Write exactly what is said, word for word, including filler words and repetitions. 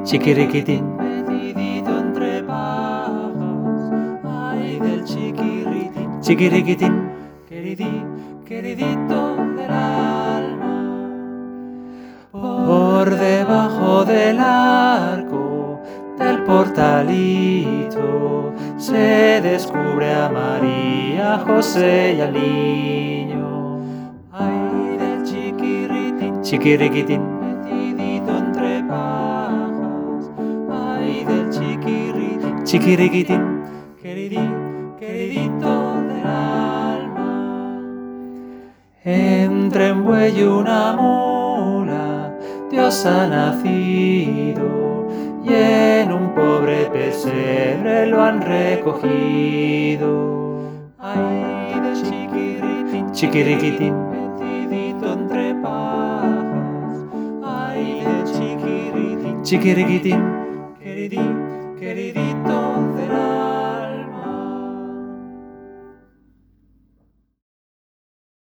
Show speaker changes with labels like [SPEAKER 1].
[SPEAKER 1] chiquiriquitín,
[SPEAKER 2] metidito entre pajas, ay del chiquirritín,
[SPEAKER 1] chiquiriquitín,
[SPEAKER 2] queridí, queridito del alma.
[SPEAKER 1] por debajo del arco del portalito se descubre a María, José y al niño.
[SPEAKER 2] Ay del chiquirritín,
[SPEAKER 1] Chiquiriquitín,
[SPEAKER 2] metidito entre pajas, ay del chiquirritín,
[SPEAKER 1] chiquiriquitín,
[SPEAKER 2] queridí, queridito del alma.
[SPEAKER 1] entre un buey y una mula Dios ha nacido y en un pobre pesebre lo han recogido.
[SPEAKER 2] Ay del chiquirritín,
[SPEAKER 1] Chiquiriquitín,
[SPEAKER 2] metidito entre pajas, ay del chiquirritín,
[SPEAKER 1] chiquiriquitín,
[SPEAKER 2] queridí, queridí